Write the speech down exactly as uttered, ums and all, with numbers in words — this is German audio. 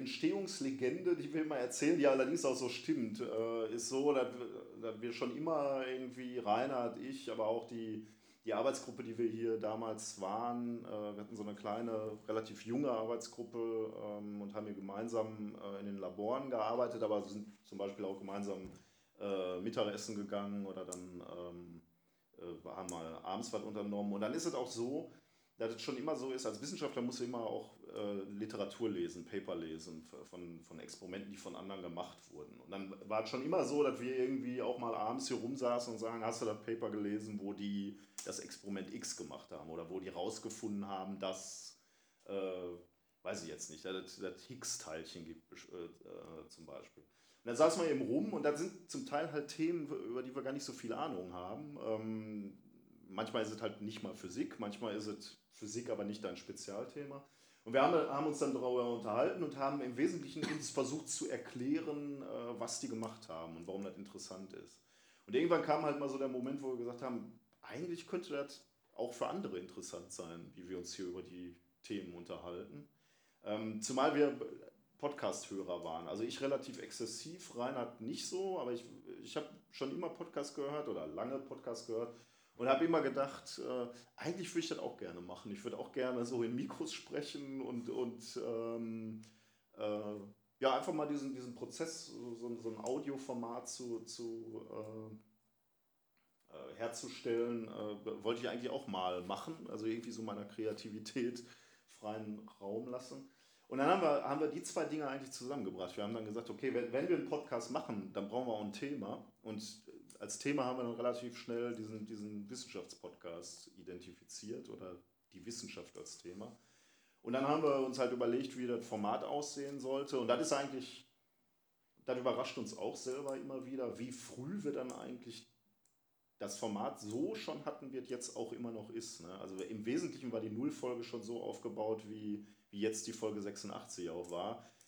Entstehungslegende, die wir immer erzählen, die allerdings auch so stimmt, äh, ist so, dass, dass wir schon immer irgendwie, Reinhard, ich, aber auch die, die Arbeitsgruppe, die wir hier damals waren, äh, wir hatten so eine kleine, relativ junge Arbeitsgruppe ähm, und haben hier gemeinsam äh, in den Laboren gearbeitet, aber sind zum Beispiel auch gemeinsam äh, Mittagessen gegangen oder dann ähm, äh, haben mal abends was unternommen. Und dann ist es auch so, dass es schon immer so ist, als Wissenschaftler musst du immer auch äh, Literatur lesen, Paper lesen von, von Experimenten, die von anderen gemacht wurden. Und dann war es schon immer so, dass wir irgendwie auch mal abends hier rumsaßen und sagen, hast du das Paper gelesen, wo die das Experiment X gemacht haben oder wo die rausgefunden haben, dass, äh, weiß ich jetzt nicht, dass das Higgs-Teilchen gibt äh, äh, zum Beispiel. Und dann saßen wir eben rum und da sind zum Teil halt Themen, über die wir gar nicht so viel Ahnung haben. Ähm, manchmal ist es halt nicht mal Physik, manchmal ist es Physik, aber nicht dein Spezialthema. Und wir haben, haben uns dann darüber unterhalten und haben im Wesentlichen uns versucht zu erklären, äh, was die gemacht haben und warum das interessant ist. Und irgendwann kam halt mal so der Moment, wo wir gesagt haben, eigentlich könnte das auch für andere interessant sein, wie wir uns hier über die Themen unterhalten. Ähm, zumal wir Podcast-Hörer waren. Also ich relativ exzessiv, Reinhard nicht so, aber ich, ich habe schon immer Podcast gehört oder lange Podcast gehört und habe immer gedacht, äh, eigentlich würde ich das auch gerne machen. Ich würde auch gerne so in Mikros sprechen und, und ähm, äh, ja, einfach mal diesen, diesen Prozess, so, so so ein Audioformat zu, zu äh, äh, herzustellen, äh, wollte ich eigentlich auch mal machen. Also irgendwie so meiner Kreativität freien Raum lassen. Und dann haben wir, haben wir die zwei Dinge eigentlich zusammengebracht. Wir haben dann gesagt, okay, wenn, wenn wir einen Podcast machen, dann brauchen wir auch ein Thema. Und als Thema haben wir dann relativ schnell diesen, diesen Wissenschaftspodcast identifiziert oder die Wissenschaft als Thema. Und dann haben wir uns halt überlegt, wie das Format aussehen sollte. Und das ist eigentlich, das überrascht uns auch selber immer wieder, wie früh wir dann eigentlich das Format so schon hatten wird, jetzt auch immer noch ist. Ne? Also im Wesentlichen war die Nullfolge schon so aufgebaut, wie, wie jetzt die Folge sechsundachtzig auch war.